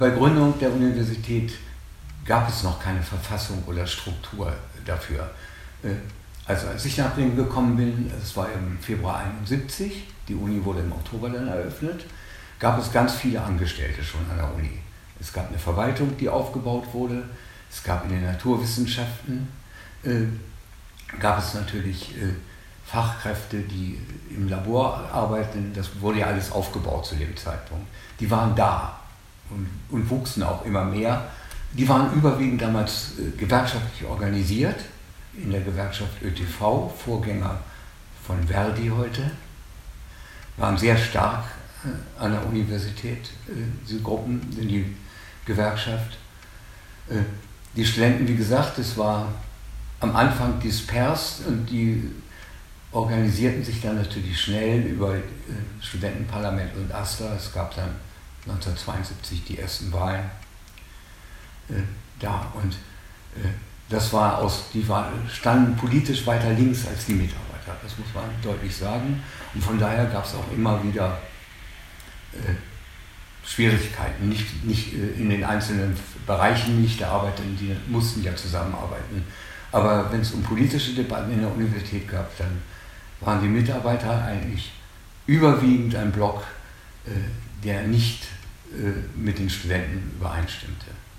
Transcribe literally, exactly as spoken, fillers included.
Bei Gründung der Universität gab es noch keine Verfassung oder Struktur dafür. Also als ich nach Bremen gekommen bin, das war im Februar einundsiebzig, die Uni wurde im Oktober dann eröffnet, gab es ganz viele Angestellte schon an der Uni. Es gab eine Verwaltung, die aufgebaut wurde, es gab in den Naturwissenschaften, äh, gab es natürlich äh, Fachkräfte, die im Labor arbeiten, das wurde ja alles aufgebaut zu dem Zeitpunkt. Die waren da und, und wuchsen auch immer mehr. Die waren überwiegend damals äh, gewerkschaftlich organisiert, in der Gewerkschaft Ö T V, Vorgänger von Verdi heute, waren sehr stark äh, an der Universität, äh, diese Gruppen, in die Gewerkschaft. Äh, die Studenten, wie gesagt, das war am Anfang dispers und die organisierten sich dann natürlich schnell über äh, Studentenparlament und AStA. Es gab dann neunzehnhundertzweiundsiebzig die ersten Wahlen äh, da und äh, das war aus, die war, standen politisch weiter links als die Mitarbeiter, das muss man deutlich sagen. Und von daher gab es auch immer wieder äh, Schwierigkeiten, nicht, nicht äh, in den einzelnen Bereichen nicht, der Arbeitenden, die mussten ja zusammenarbeiten. Aber wenn es um politische Debatten in der Universität gab, dann waren die Mitarbeiter eigentlich überwiegend ein Block, äh, der nicht äh, mit den Studenten übereinstimmte.